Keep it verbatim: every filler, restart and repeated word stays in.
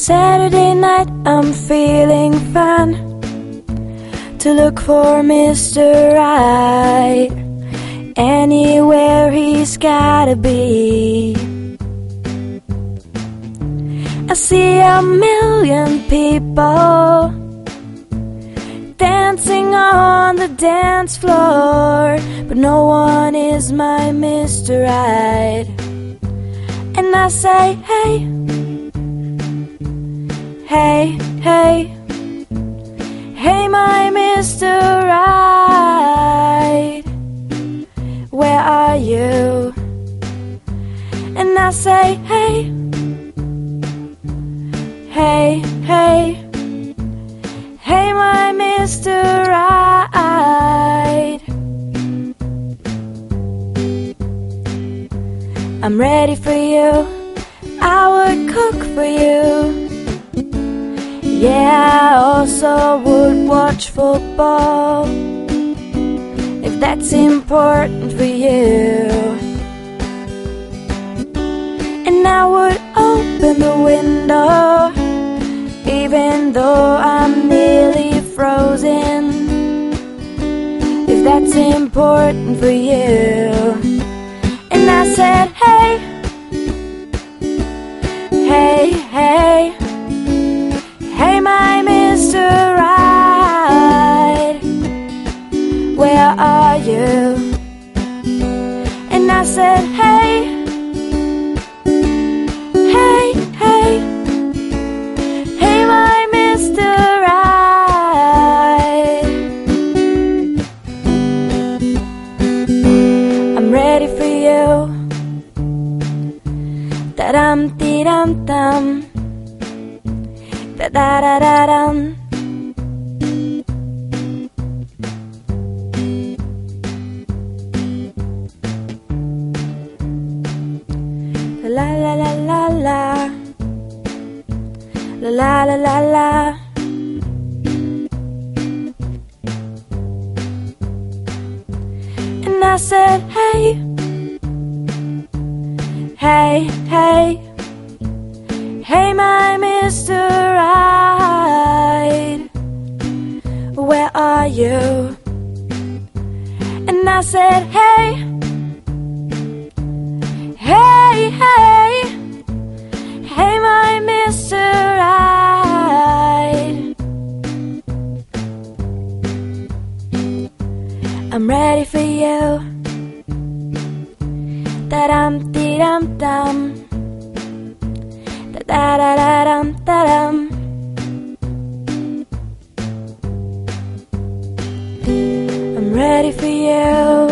Saturday night, I'm feeling fun to look for Mister Right. Anywhere he's gotta be. I see a million people dancing on the dance floor, but no one is my Mister Right. And I say, hey, hey, hey, hey, my Mister Right, where are you? And I say, hey, hey, hey, hey, my Mister Right. I'm ready for you, I would cook for you. Yeah, I also would watch football, if that's important for you. And I would open the window, even though I'm nearly frozen, if that's important for you. And I said, hey, hey, hey, hey, my Mister Right, where are you? And I said, hey, hey, hey, hey, my Mister Right. I'm ready for you. Da-dum-dee-dum-dum, da-da-da-da-dum. La la la la la, la la la la la. And I said, hey, hey, hey, hey, my Mister Right, where are you? And I said, hey, hey, hey, hey, my Mister Right. I'm ready for you. Da-dum-dee-dum-dum, da-da-da-dum-da-dum. I'm ready for you.